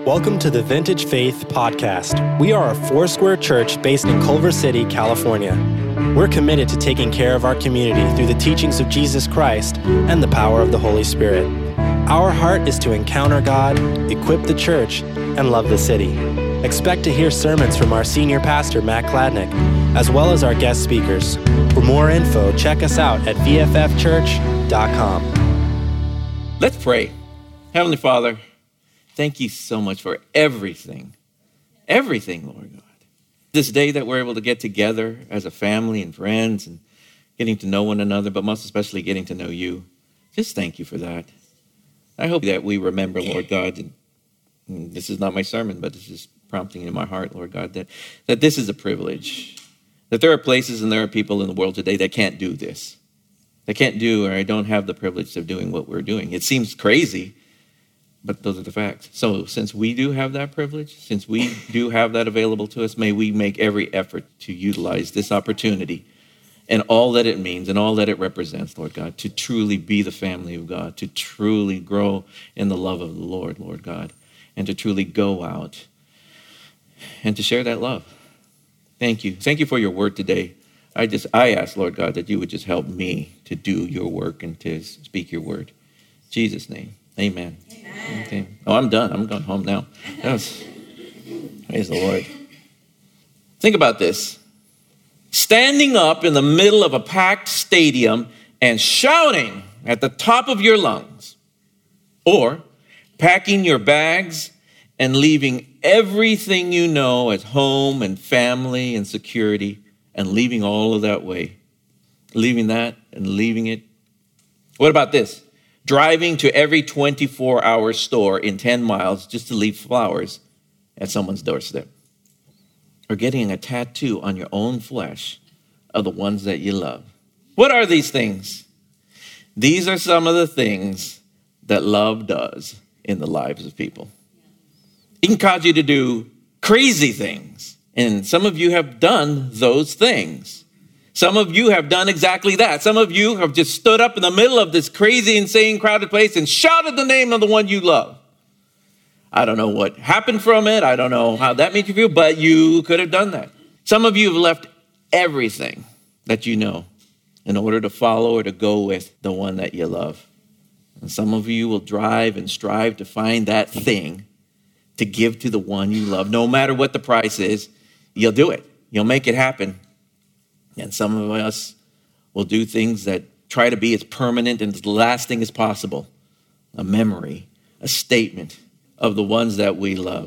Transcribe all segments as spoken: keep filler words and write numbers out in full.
Welcome to the Vintage Faith Podcast. We are a Foursquare church based in Culver City, California. We're committed to taking care of our community through the teachings of Jesus Christ and the power of the Holy Spirit. Our heart is to encounter God, equip the church, and love the city. Expect to hear sermons from our senior pastor, Matt Kladnick, as well as our guest speakers. For more info, check us out at v f f church dot com. Let's pray. Heavenly Father, thank you so much for everything, everything, Lord God. This day that we're able to get together as a family and friends and getting to know one another, but most especially getting to know you. Just thank you for that. I hope that we remember, Lord God, and this is not my sermon, but this is prompting in my heart, Lord God, that, that this is a privilege, that there are places and there are people in the world today that can't do this. They can't do, or I don't have the privilege of doing what we're doing. It seems crazy, but those are the facts. So since we do have that privilege, since we do have that available to us, may we make every effort to utilize this opportunity and all that it means and all that it represents, Lord God, to truly be the family of God, to truly grow in the love of the Lord, Lord God, and to truly go out and to share that love. Thank you. Thank you for your word today. I just, I ask, Lord God, that you would just help me to do your work and to speak your word. In Jesus' name, amen. Amen. Okay. Oh, I'm done. I'm going home now. Was, praise the Lord. Think about this. Standing up in the middle of a packed stadium and shouting at the top of your lungs, or packing your bags and leaving everything you know as home and family and security and leaving all of that way, leaving that and leaving it. What about this? Driving to every twenty-four hour store in ten miles just to leave flowers at someone's doorstep. Or getting a tattoo on your own flesh of the ones that you love. What are these things? These are some of the things that love does in the lives of people. It can cause you to do crazy things. And some of you have done those things. Some of you have done exactly that. Some of you have just stood up in the middle of this crazy, insane, crowded place and shouted the name of the one you love. I don't know what happened from it. I don't know how that made you feel, but you could have done that. Some of you have left everything that you know in order to follow or to go with the one that you love. And some of you will drive and strive to find that thing to give to the one you love. No matter what the price is, you'll do it. You'll make it happen. And some of us will do things that try to be as permanent and as lasting as possible. A memory, a statement of the ones that we love.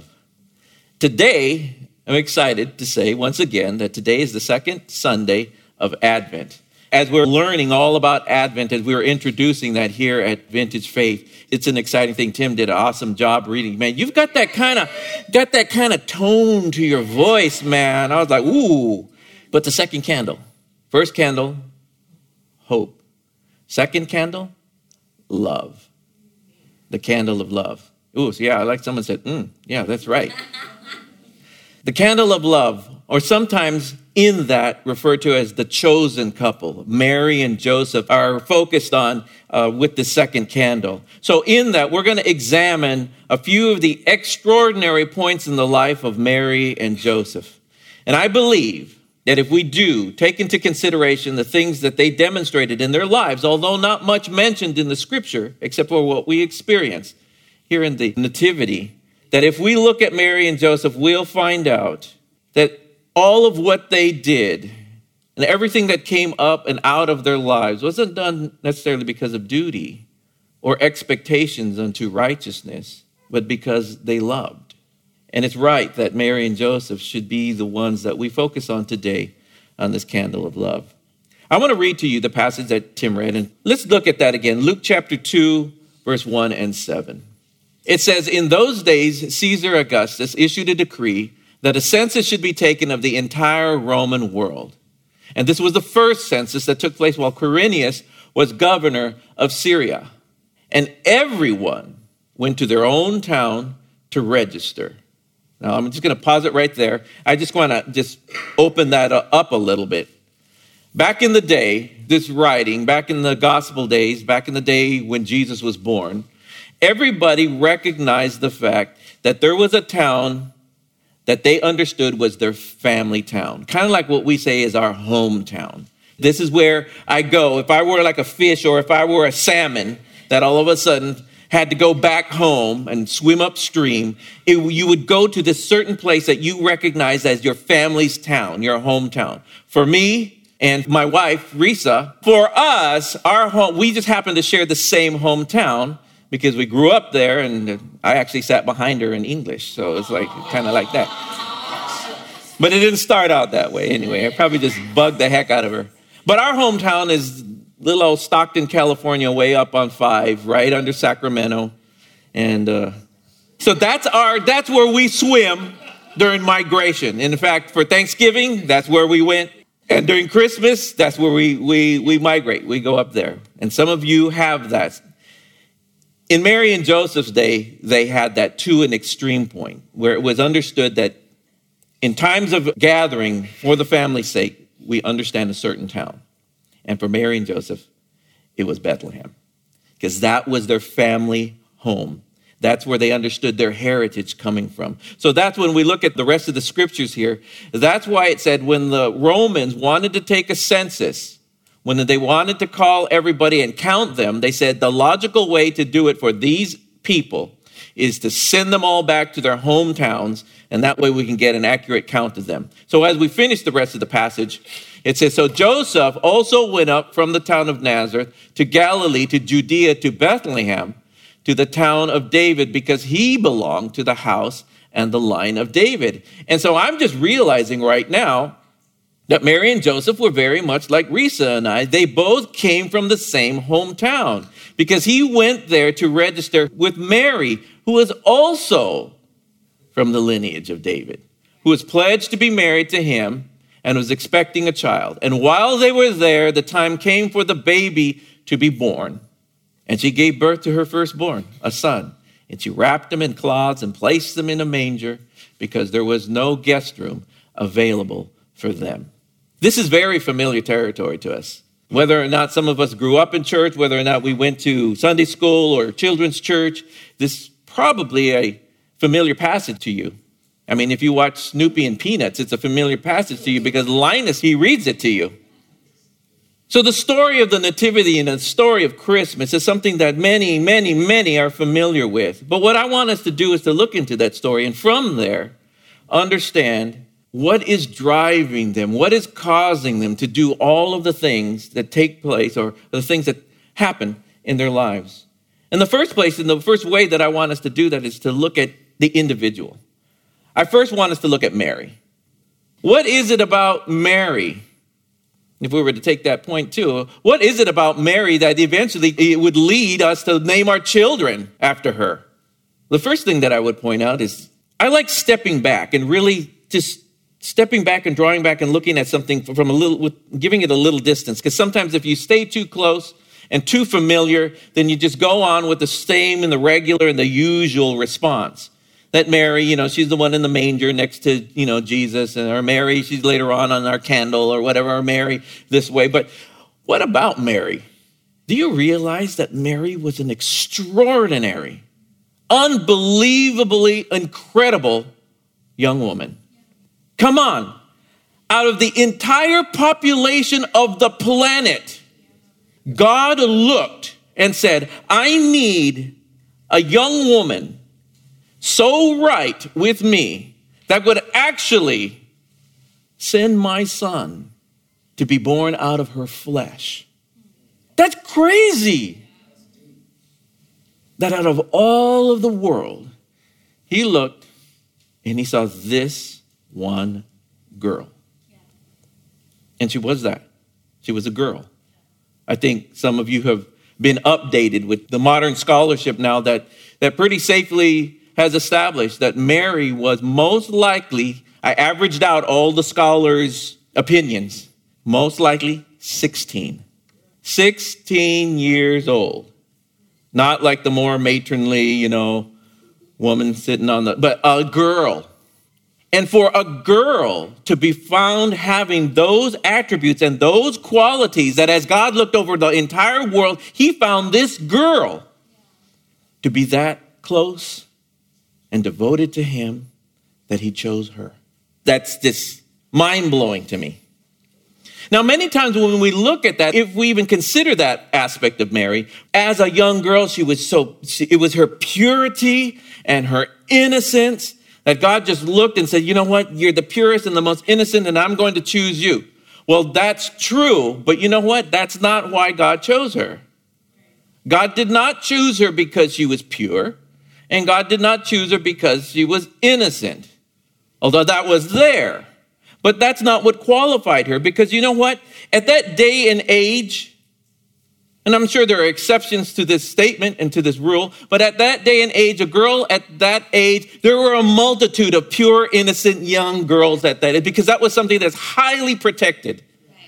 Today, I'm excited to say once again that today is the second Sunday of Advent. As we're learning all about Advent, as we're introducing that here at Vintage Faith, it's an exciting thing. Tim did an awesome job reading. Man, you've got that kind of got that kind of tone to your voice, man. I was like, ooh. But the second candle, first candle, hope. Second candle, love. The candle of love. Ooh, so yeah, like someone said, mm, yeah, that's right. The candle of love, or sometimes in that referred to as the chosen couple. Mary and Joseph are focused on uh, with the second candle. So in that, we're going to examine a few of the extraordinary points in the life of Mary and Joseph. And I believe that if we do take into consideration the things that they demonstrated in their lives, although not much mentioned in the scripture, except for what we experienced here in the Nativity, that if we look at Mary and Joseph, we'll find out that all of what they did and everything that came up and out of their lives wasn't done necessarily because of duty or expectations unto righteousness, but because they loved. And it's right that Mary and Joseph should be the ones that we focus on today on this candle of love. I want to read to you the passage that Tim read, and let's look at that again. Luke chapter two, verse one and seven. It says, "In those days, Caesar Augustus issued a decree that a census should be taken of the entire Roman world. And this was the first census that took place while Quirinius was governor of Syria. And everyone went to their own town to register." Now, I'm just going to pause it right there. I just want to just open that up a little bit. Back in the day, this writing, back in the gospel days, back in the day when Jesus was born, everybody recognized the fact that there was a town that they understood was their family town, kind of like what we say is our hometown. This is where I go. If I were like a fish or if I were a salmon that all of a sudden had to go back home and swim upstream, it, you would go to this certain place that you recognize as your family's town, your hometown. For me and my wife, Risa, for us, our home, we just happen to share the same hometown because we grew up there, and I actually sat behind her in English. So it's like kind of like that. But it didn't start out that way anyway. I probably just bugged the heck out of her. But our hometown is little old Stockton, California, way up on five, right under Sacramento. And uh, so that's our that's where we swim during migration. And in fact, for Thanksgiving, that's where we went. And during Christmas, that's where we we we migrate. We go up there. And some of you have that. In Mary and Joseph's day, they had that to an extreme point, where it was understood that in times of gathering for the family's sake, we understand a certain town. And for Mary and Joseph, it was Bethlehem, because that was their family home. That's where they understood their heritage coming from. So that's when we look at the rest of the scriptures here. That's why it said when the Romans wanted to take a census, when they wanted to call everybody and count them, they said the logical way to do it for these people is to send them all back to their hometowns, and that way we can get an accurate count of them. So as we finish the rest of the passage, it says, so Joseph also went up from the town of Nazareth to Galilee, to Judea, to Bethlehem, to the town of David, because he belonged to the house and the line of David. And so I'm just realizing right now that Mary and Joseph were very much like Risa and I. They both came from the same hometown, because he went there to register with Mary, who was also from the lineage of David, who was pledged to be married to him and was expecting a child. And while they were there, the time came for the baby to be born. And she gave birth to her firstborn, a son. And she wrapped him in cloths and placed him in a manger because there was no guest room available for them. This is very familiar territory to us. Whether or not some of us grew up in church, whether or not we went to Sunday school or children's church, this is probably a familiar passage to you. I mean, if you watch Snoopy and Peanuts, it's a familiar passage to you because Linus, he reads it to you. So the story of the Nativity and the story of Christmas is something that many, many, many are familiar with. But what I want us to do is to look into that story and from there, understand what is driving them, what is causing them to do all of the things that take place or the things that happen in their lives. In the first place, in the first way that I want us to do that is to look at the individual. I first want us to look at Mary. What is it about Mary? If we were to take that point too, what is it about Mary that eventually it would lead us to name our children after her? The first thing that I would point out is I like stepping back and really just stepping back and drawing back and looking at something from a little, with, giving it a little distance. Because sometimes if you stay too close and too familiar, then you just go on with the same and the regular and the usual response. That Mary, you know, she's the one in the manger next to, you know, Jesus, and or Mary, she's later on on our candle or whatever, or Mary this way. But what about Mary? Do you realize that Mary was an extraordinary, unbelievably incredible young woman? Come on. Out of the entire population of the planet, God looked and said, I need a young woman so right with me that would actually send my son to be born out of her flesh. That's crazy. That out of all of the world, he looked and he saw this one girl. And she was that. She was a girl. I think some of you have been updated with the modern scholarship now that, that pretty safely has established that Mary was most likely, I averaged out all the scholars' opinions, most likely sixteen. sixteen years old. Not like the more matronly, you know, woman sitting on the, but a girl. And for a girl to be found having those attributes and those qualities that as God looked over the entire world, he found this girl to be that close and devoted to him that he chose her. That's just mind-blowing to me. Now, many times when we look at that, if we even consider that aspect of Mary, as a young girl, she was so, she, it was her purity and her innocence that God just looked and said, you know what? You're the purest and the most innocent, and I'm going to choose you. Well, that's true, but you know what? That's not why God chose her. God did not choose her because she was pure, and God did not choose her because she was innocent, although that was there. But that's not what qualified her, because you know what? At that day and age, and I'm sure there are exceptions to this statement and to this rule, but at that day and age, a girl at that age, there were a multitude of pure, innocent young girls at that age, because that was something that's highly protected,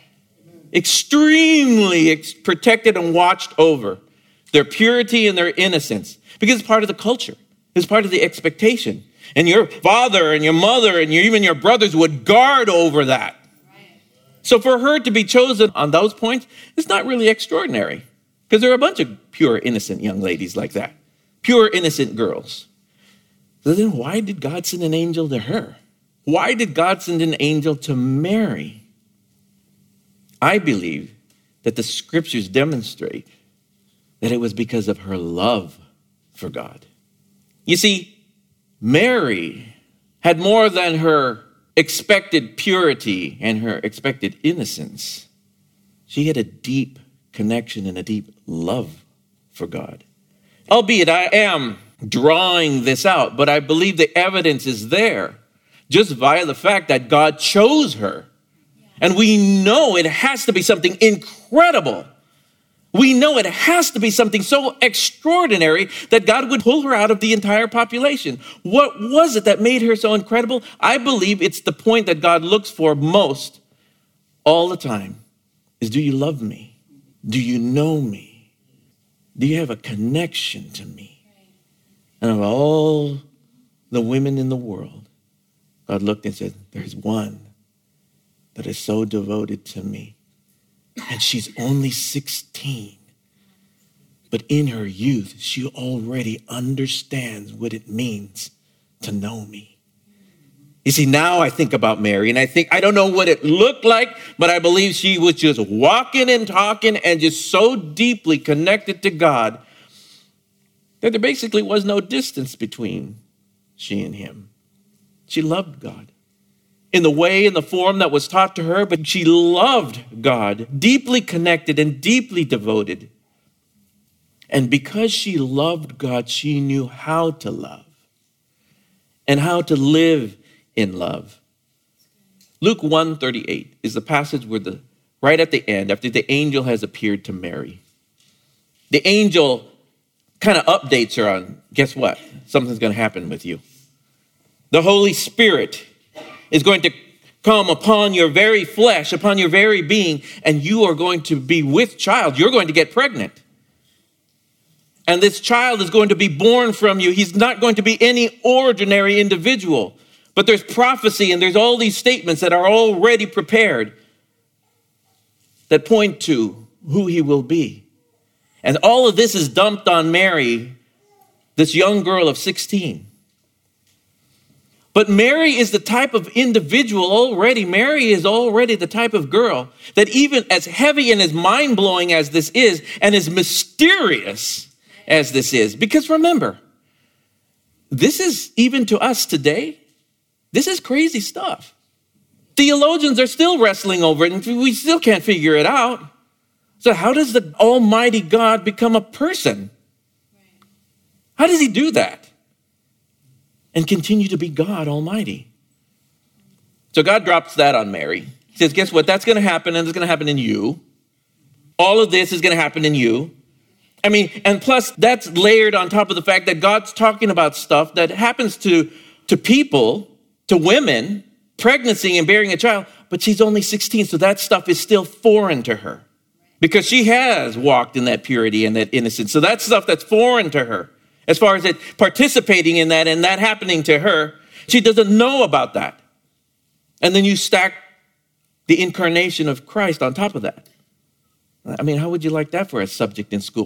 extremely ex- protected and watched over, their purity and their innocence, because it's part of the culture. It's part of the expectation. And your father and your mother and your, even your brothers would guard over that. Right. So for her to be chosen on those points, it's not really extraordinary, because there are a bunch of pure, innocent young ladies like that. Pure, innocent girls. So then why did God send an angel to her? Why did God send an angel to Mary? I believe that the scriptures demonstrate that it was because of her love for God. You see, Mary had more than her expected purity and her expected innocence. She had a deep connection and a deep love for God. Albeit I am drawing this out, but I believe the evidence is there just via the fact that God chose her. And we know it has to be something incredible. We know it has to be something so extraordinary that God would pull her out of the entire population. What was it that made her so incredible? I believe it's the point that God looks for most all the time is, do you love me? Do you know me? Do you have a connection to me? And of all the women in the world, God looked and said, there's one that is so devoted to me. And she's only sixteen. But in her youth, she already understands what it means to know me. You see, now I think about Mary, and I think, I don't know what it looked like, but I believe she was just walking and talking and just so deeply connected to God that there basically was no distance between she and him. She loved God in the way, in the form that was taught to her, but she loved God, deeply connected and deeply devoted. And because she loved God, she knew how to love and how to live in love. Luke one thirty-eight is the passage where the right at the end, after the angel has appeared to Mary, the angel kind of updates her on, guess what? Something's going to happen with you. The Holy Spirit is going to come upon your very flesh, upon your very being, and you are going to be with child. You're going to get pregnant. And this child is going to be born from you. He's not going to be any ordinary individual. But there's prophecy and there's all these statements that are already prepared that point to who he will be. And all of this is dumped on Mary, this young girl of sixteen. But Mary is the type of individual already. Mary is already the type of girl that even as heavy and as mind-blowing as this is, and as mysterious as this is, because remember, this is even to us today, this is crazy stuff. Theologians are still wrestling over it, and we still can't figure it out. So how does the Almighty God become a person? How does he do that? And continue to be God Almighty. So God drops that on Mary. He says, guess what? That's going to happen, and it's going to happen in you. All of this is going to happen in you. I mean, and plus that's layered on top of the fact that God's talking about stuff that happens to, to people, to women, pregnancy and bearing a child, but she's only sixteen, so that stuff is still foreign to her because she has walked in that purity and that innocence. So that's stuff that's foreign to her. As far as it participating in that and that happening to her, she doesn't know about that. And then you stack the incarnation of Christ on top of that. I mean, how would you like that for a subject in school?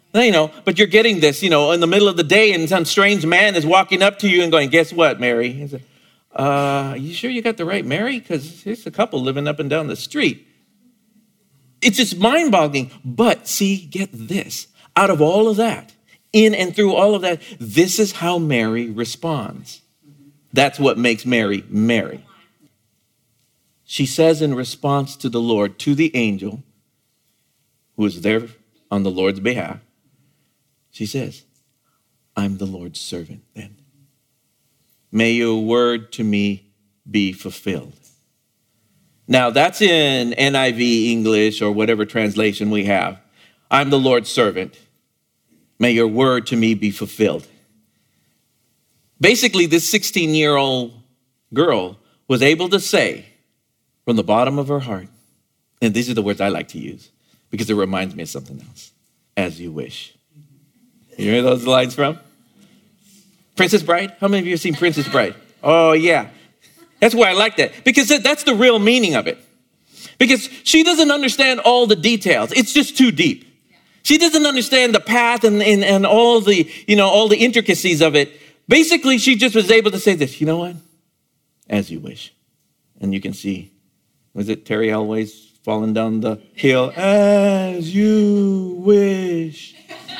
You know, but you're getting this, you know, in the middle of the day and some strange man is walking up to you and going, guess what, Mary? He said, uh, you sure you got the right Mary? Because there's a couple living up and down the street. It's just mind-boggling. But see, get this. Out of all of that, in and through all of that, this is how Mary responds. That's what makes Mary Mary. She says in response to the Lord, to the angel who is there on the Lord's behalf, she says, I'm the Lord's servant then. May your word to me be fulfilled. Now that's in N I V English or whatever translation we have. I'm the Lord's servant. May your word to me be fulfilled. Basically, this sixteen-year-old girl was able to say from the bottom of her heart, and these are the words I like to use because it reminds me of something else, as you wish. You hear those lines from Princess Bride? How many of you have seen Princess Bride? Oh, yeah. That's why I like that, because that's the real meaning of it. Because she doesn't understand all the details. It's just too deep. She doesn't understand the path and, and, and all the, you know, all the intricacies of it. Basically, she just was able to say this, you know what? As you wish. And you can see, was it Terry Elway's falling down the hill? As you wish.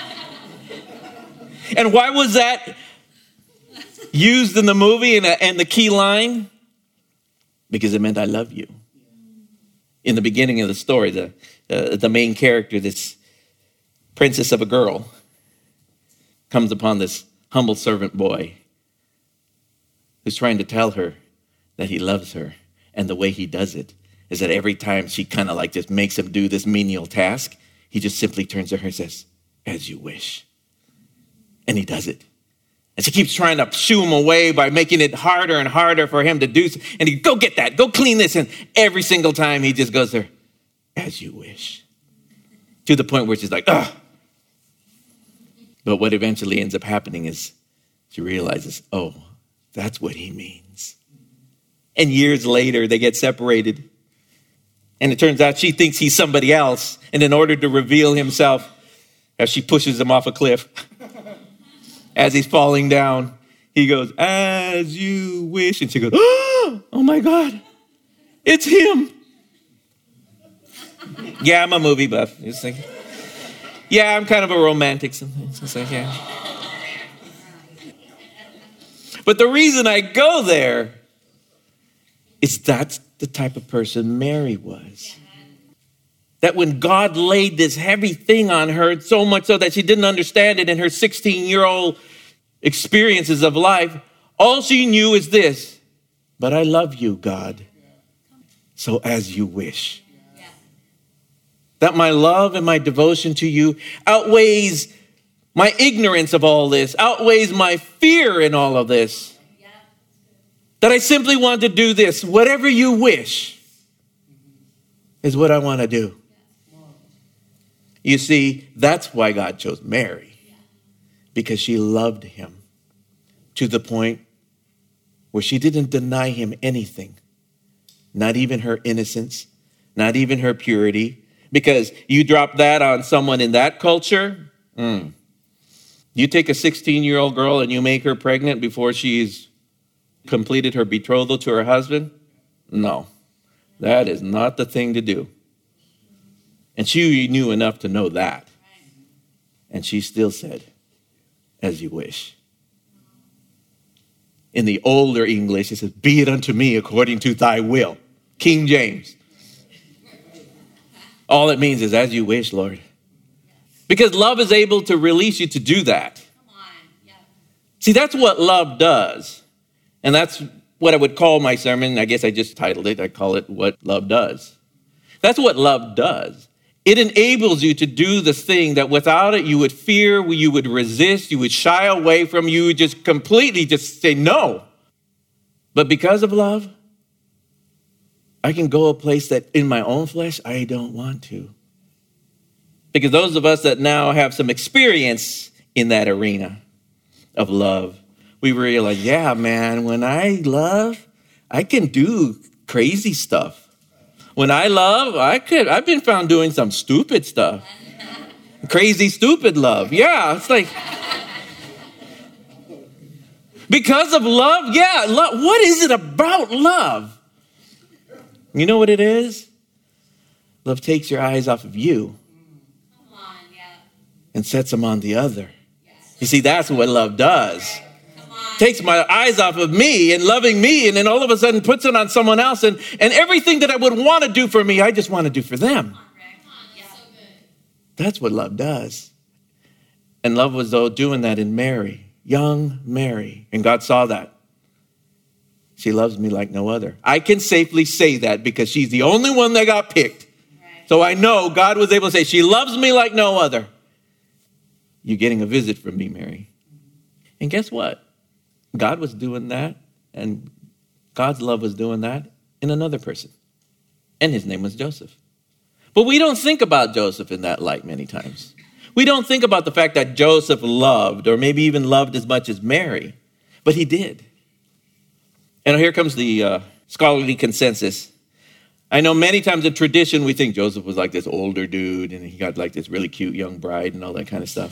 And why was that used in the movie and, and the key line? Because it meant I love you. In the beginning of the story, the, uh, the main character, this princess of a girl, comes upon this humble servant boy who's trying to tell her that he loves her. And the way he does it is that every time she kind of like just makes him do this menial task, he just simply turns to her and says, as you wish. And he does it. And she keeps trying to shoo him away by making it harder and harder for him to do. And he, go get that, go clean this. And every single time he just goes there, as you wish. To the point where she's like, ugh. But what eventually ends up happening is she realizes, oh, that's what he means. And years later, they get separated. And it turns out she thinks he's somebody else. And in order to reveal himself, as she pushes him off a cliff, as he's falling down, he goes, as you wish. And she goes, oh my God, it's him. Yeah, I'm a movie buff. Just like, yeah, I'm kind of a romantic sometimes. It's like, yeah. But the reason I go there is that's the type of person Mary was. That when God laid this heavy thing on her, so much so that she didn't understand it in her sixteen-year-old experiences of life, all she knew is this, but I love you, God, so as you wish. That my love and my devotion to you outweighs my ignorance of all this, outweighs my fear in all of this. That I simply want to do this, whatever you wish is what I want to do. You see, that's why God chose Mary, because she loved him to the point where she didn't deny him anything, not even her innocence, not even her purity, because you drop that on someone in that culture. Mm. You take a sixteen-year-old girl and you make her pregnant before she's completed her betrothal to her husband? No, that is not the thing to do. And she knew enough to know that. And she still said, as you wish. In the older English, it says, be it unto me according to thy will. King James. All it means is as you wish, Lord. Because love is able to release you to do that. See, that's what love does. And that's what I would call my sermon. I guess I just titled it. I call it What Love Does. That's what love does. It enables you to do the thing that without it you would fear, you would resist, you would shy away from, you would just completely just say no. But because of love, I can go a place that in my own flesh, I don't want to. Because those of us that now have some experience in that arena of love, we realize, yeah, man, when I love, I can do crazy stuff. When I love, I could, I've been found doing some stupid stuff. Crazy, stupid love. Yeah, it's like, because of love? Yeah, love. What is it about love? You know what it is? Love takes your eyes off of you and sets them on the other. You see, that's what love does. Takes my eyes off of me and loving me, and then all of a sudden puts it on someone else. And, and everything that I would want to do for me, I just want to do for them. That's what love does. And love was, though, doing that in Mary, young Mary. And God saw that. She loves me like no other. I can safely say that because she's the only one that got picked. So I know God was able to say, she loves me like no other. You're getting a visit from me, Mary. And guess what? God was doing that, and God's love was doing that in another person. And his name was Joseph. But we don't think about Joseph in that light many times. We don't think about the fact that Joseph loved, or maybe even loved as much as Mary, but he did. And here comes the uh, scholarly consensus. I know many times in tradition, we think Joseph was like this older dude, and he got like this really cute young bride and all that kind of stuff.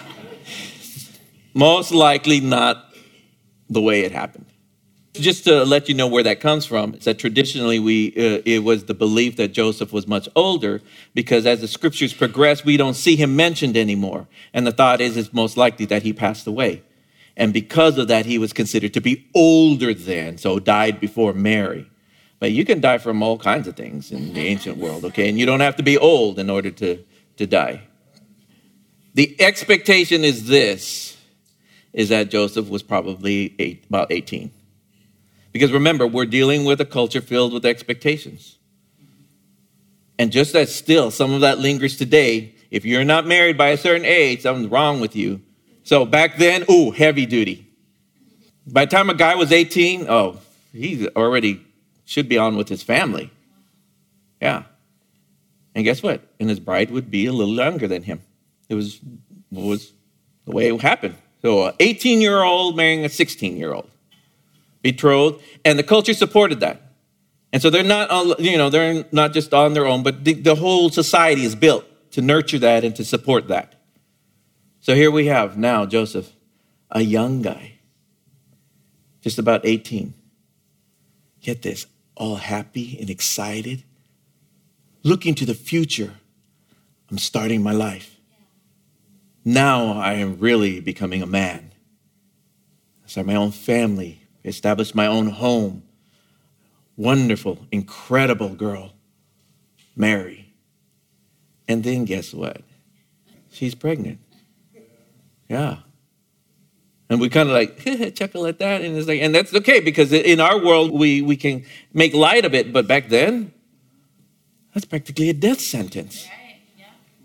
Most likely not the way it happened. Just to let you know where that comes from, it's that traditionally we uh, it was the belief that Joseph was much older, because as the scriptures progress, we don't see him mentioned anymore. And the thought is it's most likely that he passed away. And because of that, he was considered to be older than, so died before Mary. But you can die from all kinds of things in the ancient world, okay? And you don't have to be old in order to, to die. The expectation is this, is that Joseph was probably eight, about eighteen. Because remember, we're dealing with a culture filled with expectations. And just as still, some of that lingers today. If you're not married by a certain age, something's wrong with you. So back then, ooh, heavy duty. By the time a guy was eighteen, oh, he already should be on with his family. Yeah. And guess what? And his bride would be a little younger than him. It was, it was the way it happened. So an eighteen-year-old marrying a sixteen-year-old. Betrothed, and the culture supported that. And so they're not, you know, they're not just on their own, but the, the whole society is built to nurture that and to support that. So here we have now Joseph, a young guy, just about eighteen. Get this, all happy and excited, looking to the future. I'm starting my life. Now I am really becoming a man. I start my own family, establish my own home. Wonderful, incredible girl, Mary. And then guess what? She's pregnant. Yeah. And we kind of like chuckle at that. And it's like, and that's okay, because in our world, we, we can make light of it. But back then, that's practically a death sentence. Right. Yeah.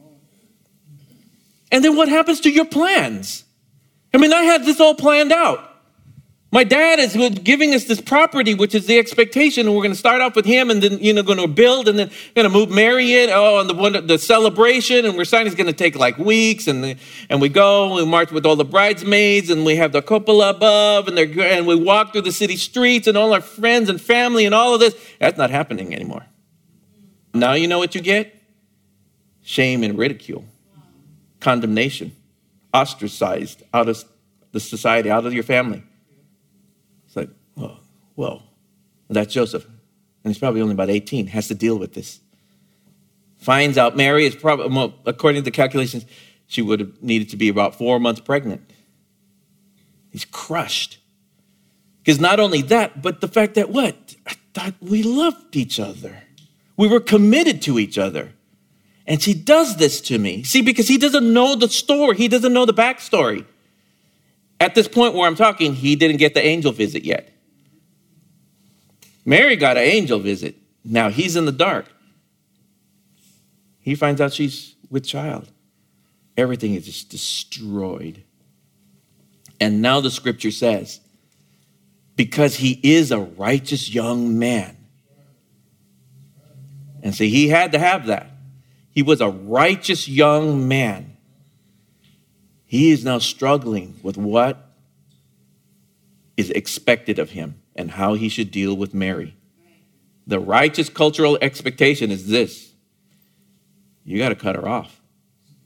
And then what happens to your plans? I mean, I had this all planned out. My dad is giving us this property, which is the expectation, and we're going to start off with him, and then, you know, going to build, and then going to move Mary in. Oh, and the one, the celebration, and we're starting is going to take like weeks, and the, and we go, and we march with all the bridesmaids, and we have the cupola above, and they're and we walk through the city streets, and all our friends and family, and all of this. That's not happening anymore. Now you know what you get? Shame and ridicule, condemnation, ostracized out of the society, out of your family. It's like, oh, whoa, that's Joseph. And he's probably only about eighteen, has to deal with this. Finds out Mary is probably, well, according to the calculations, she would have needed to be about four months pregnant. He's crushed. Because not only that, but the fact that what? I thought we loved each other. We were committed to each other. And she does this to me. See, because he doesn't know the story. He doesn't know the backstory. At this point where I'm talking, he didn't get the angel visit yet. Mary got an angel visit. Now he's in the dark. He finds out she's with child. Everything is just destroyed. And now the scripture says, because he is a righteous young man. And see, he had to have that. He was a righteous young man. He is now struggling with what is expected of him and how he should deal with Mary. The righteous cultural expectation is this. You got to cut her off.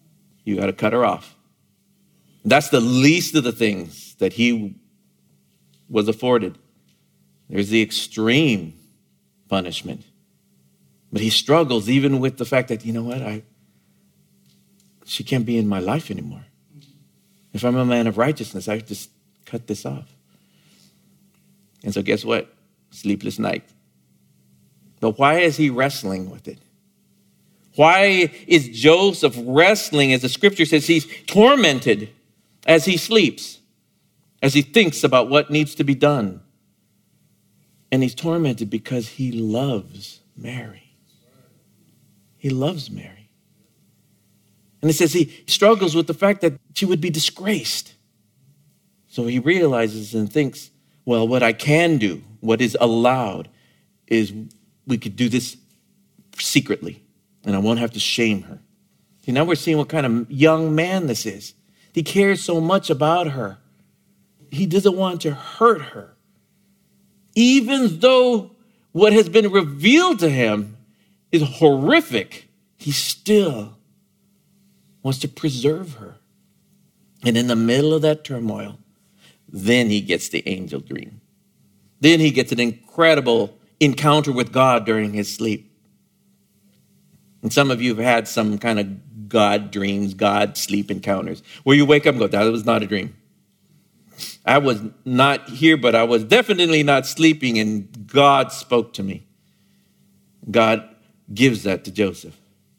you got to cut her off. That's the least of the things that he was afforded. There's the extreme punishment. But he struggles even with the fact that, you know what, I she can't be in my life anymore. If I'm a man of righteousness, I just cut this off. And so guess what? Sleepless night. But why is he wrestling with it? Why is Joseph wrestling, as the scripture says, he's tormented as he sleeps, as he thinks about what needs to be done. And he's tormented because he loves Mary. He loves Mary. And it says he struggles with the fact that she would be disgraced. So he realizes and thinks, well, what I can do, what is allowed, is we could do this secretly, and I won't have to shame her. See, now we're seeing what kind of young man this is. He cares so much about her. He doesn't want to hurt her. Even though what has been revealed to him is horrific, he still wants to preserve her. And in the middle of that turmoil, then he gets the angel dream. Then he gets an incredible encounter with God during his sleep. And some of you have had some kind of God dreams, God sleep encounters, where you wake up and go, that was not a dream. I was not here, but I was definitely not sleeping, and God spoke to me. God gives that to Joseph.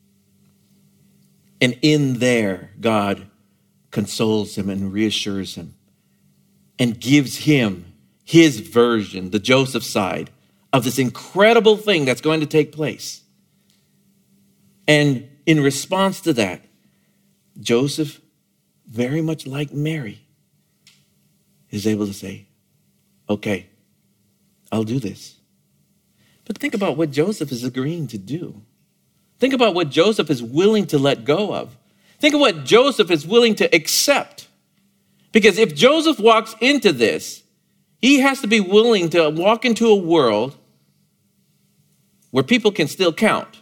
And in there, God consoles him and reassures him and gives him his version, the Joseph side, of this incredible thing that's going to take place. And in response to that, Joseph, very much like Mary, is able to say, okay, I'll do this. But think about what Joseph is agreeing to do. Think about what Joseph is willing to let go of. Think of what Joseph is willing to accept. Because if Joseph walks into this, he has to be willing to walk into a world where people can still count.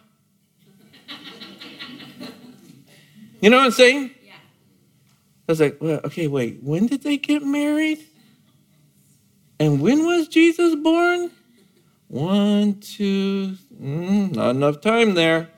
You know what I'm saying? Yeah. I was like, well, okay, wait, when did they get married? And when was Jesus born? One, two, mm, not enough time there.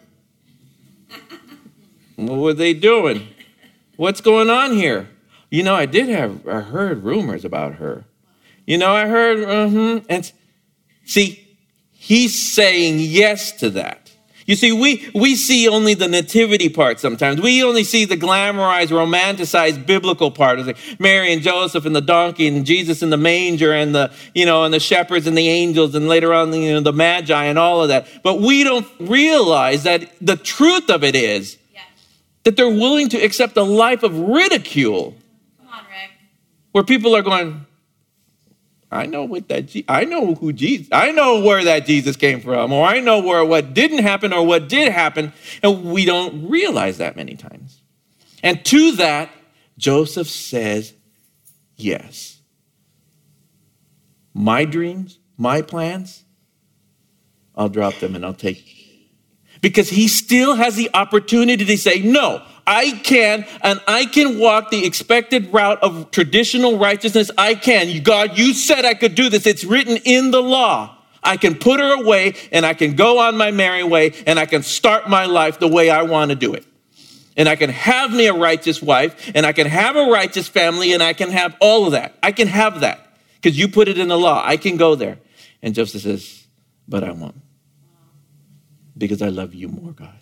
What were they doing? What's going on here? You know, I did have, I heard rumors about her. You know, I heard, uh-huh. And see, he's saying yes to that. You see, we, we see only the nativity part sometimes. We only see the glamorized, romanticized biblical part. It's like Mary and Joseph and the donkey and Jesus in the manger and the, you know, and the shepherds and the angels and later on, you know, the magi and all of that. But we don't realize that the truth of it is yeah. that they're willing to accept a life of ridicule. Come on, Rick. Where people are going, I know what that. I know who Jesus. I know where that Jesus came from, or I know where what didn't happen or what did happen, and we don't realize that many times. And to that, Joseph says, "Yes. My dreams, my plans, I'll drop them and I'll take." Because he still has the opportunity to say, "No. I can, and I can walk the expected route of traditional righteousness. I can. God, you said I could do this. It's written in the law. I can put her away, and I can go on my merry way, and I can start my life the way I want to do it. And I can have me a righteous wife, and I can have a righteous family, and I can have all of that. I can have that because you put it in the law. I can go there." And Joseph says, "But I won't, because I love you more, God.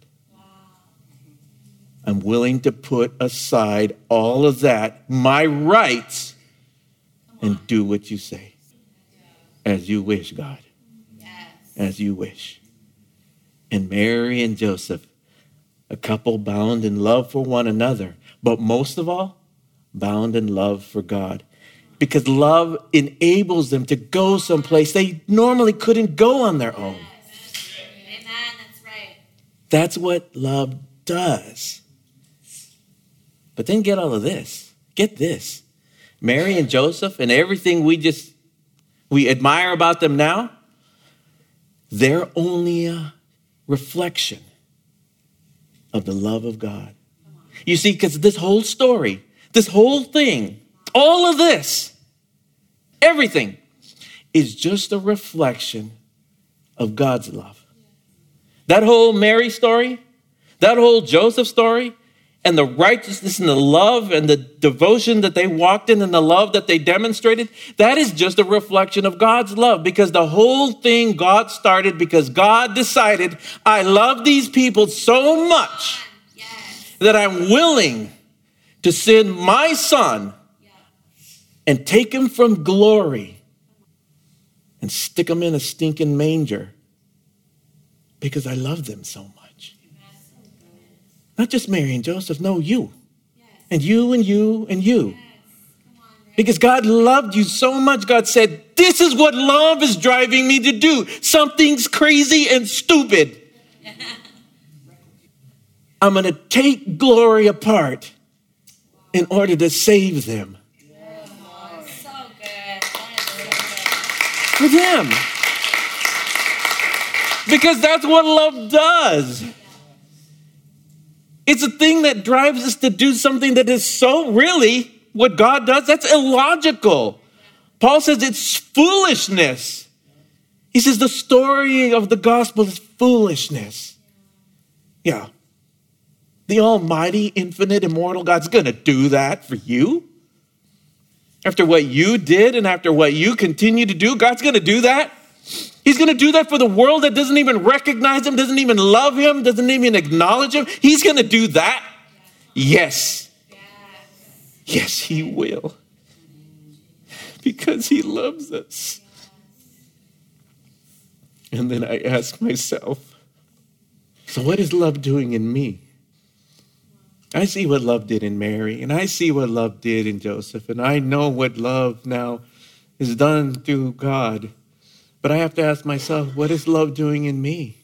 I'm willing to put aside all of that, my rights, and do what you say. As you wish, God. Yes. As you wish." And Mary and Joseph, a couple bound in love for one another, but most of all, bound in love for God. Because love enables them to go someplace they normally couldn't go on their own. Yes. Amen, that's right. That's what love does. But then get all of this. Get this. Mary and Joseph and everything we just, we admire about them now, they're only a reflection of the love of God. You see, because this whole story, this whole thing, all of this, everything is just a reflection of God's love. That whole Mary story, that whole Joseph story, and the righteousness and the love and the devotion that they walked in and the love that they demonstrated, that is just a reflection of God's love, because the whole thing God started because God decided, I love these people so much that I'm willing to send my son and take him from glory and stick him in a stinking manger because I love them so much. Not just Mary and Joseph, no, you. And you and you and you. Because God loved you so much, God said, this is what love is driving me to do. Something's crazy and stupid. I'm going to take glory apart in order to save them. So good. For them. Because that's what love does. It's a thing that drives us to do something that is so really what God does. That's illogical. Paul says it's foolishness. He says the story of the gospel is foolishness. Yeah. The almighty, infinite, immortal God's going to do that for you. After what you did and after what you continue to do, God's going to do that. He's going to do that for the world that doesn't even recognize him, doesn't even love him, doesn't even acknowledge him. He's going to do that. Yes. Yes, he will. Because he loves us. And then I ask myself, so what is love doing in me? I see what love did in Mary, and I see what love did in Joseph, and I know what love now is done through God. But I have to ask myself, what is love doing in me?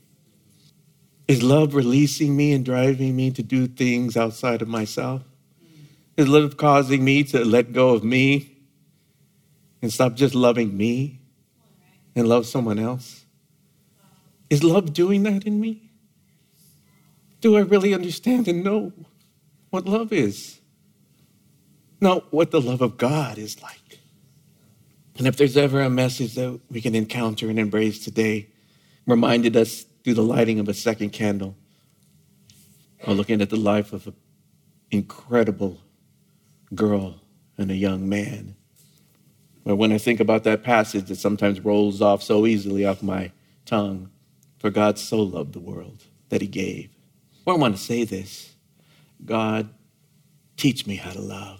Is love releasing me and driving me to do things outside of myself? Is love causing me to let go of me and stop just loving me and love someone else? Is love doing that in me? Do I really understand and know what love is? Know what the love of God is like. And if there's ever a message that we can encounter and embrace today, reminded us through the lighting of a second candle, or looking at the life of an incredible girl and a young man. But when I think about that passage, it sometimes rolls off so easily off my tongue. For God so loved the world that he gave. Well, I want to say this. God, teach me how to love.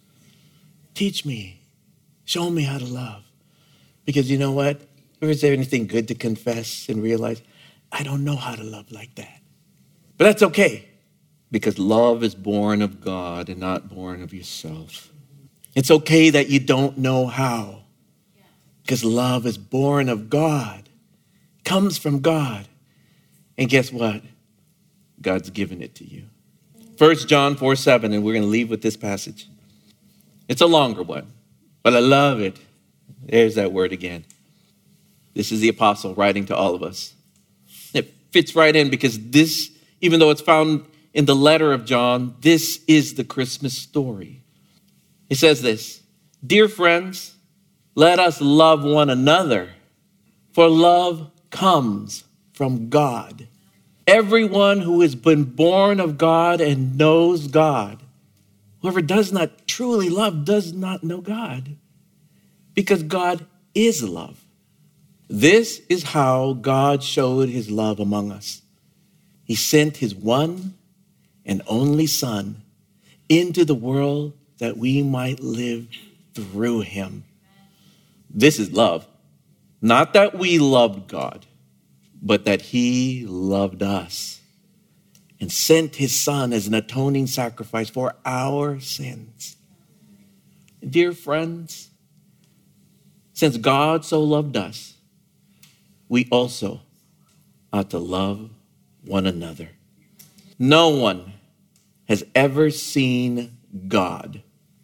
Teach me. Show me how to love. Because you know what? Or is there anything good to confess and realize, I don't know how to love like that. But that's okay. Because love is born of God and not born of yourself. It's okay that you don't know how. Because love is born of God. Comes from God. And guess what? God's given it to you. First John four seven, and we're going to leave with this passage. It's a longer one. But I love it. There's that word again. This is the apostle writing to all of us. It fits right in because this, even though it's found in the letter of John, this is the Christmas story. He says this, dear friends, let us love one another, for love comes from God. Everyone who has been born of God and knows God. Whoever does not truly love does not know God, because God is love. This is how God showed his love among us. He sent his one and only Son into the world that we might live through him. This is love. Not that we loved God, but that he loved us and sent his Son as an atoning sacrifice for our sins. Dear friends, since God so loved us, we also ought to love one another. No one has ever seen God.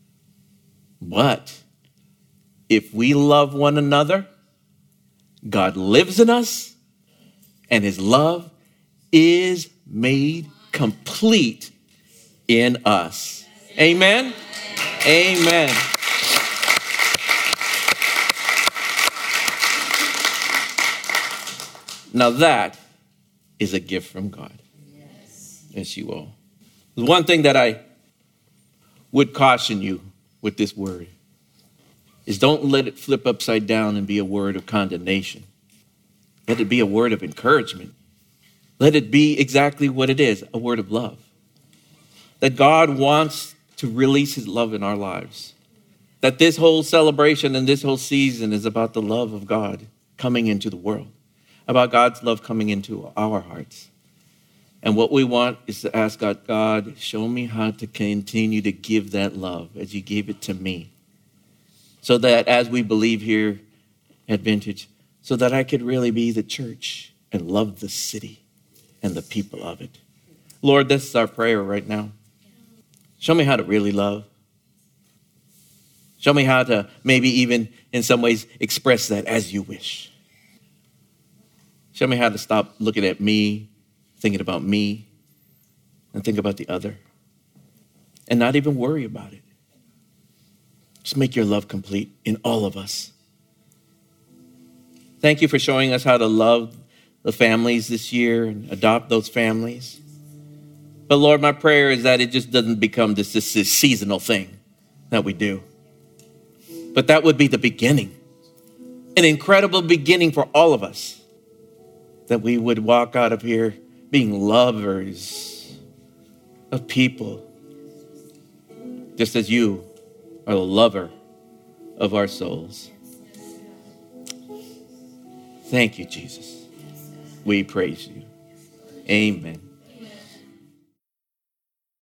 But if we love one another, God lives in us, and his love is made complete in us. Amen? Amen. Now that is a gift from God. Yes, you all. The one thing that I would caution you with this word is don't let it flip upside down and be a word of condemnation. Let it be a word of encouragement. Let it be exactly what it is, a word of love. That God wants to release his love in our lives. That this whole celebration and this whole season is about the love of God coming into the world. About God's love coming into our hearts. And what we want is to ask God, God, show me how to continue to give that love as you gave it to me. So that as we believe here at Vintage, so that I could really be the church and love the city and the people of it. Lord, this is our prayer right now. Show me how to really love. Show me how to maybe even in some ways express that as you wish. Show me how to stop looking at me, thinking about me, and think about the other. And not even worry about it. Just make your love complete in all of us. Thank you for showing us how to love the families this year and adopt those families. But Lord, my prayer is that it just doesn't become this, this, this seasonal thing that we do. But that would be the beginning. An incredible beginning for all of us. That we would walk out of here being lovers of people. Just as you are the lover of our souls. Thank you, Jesus. We praise you. Amen.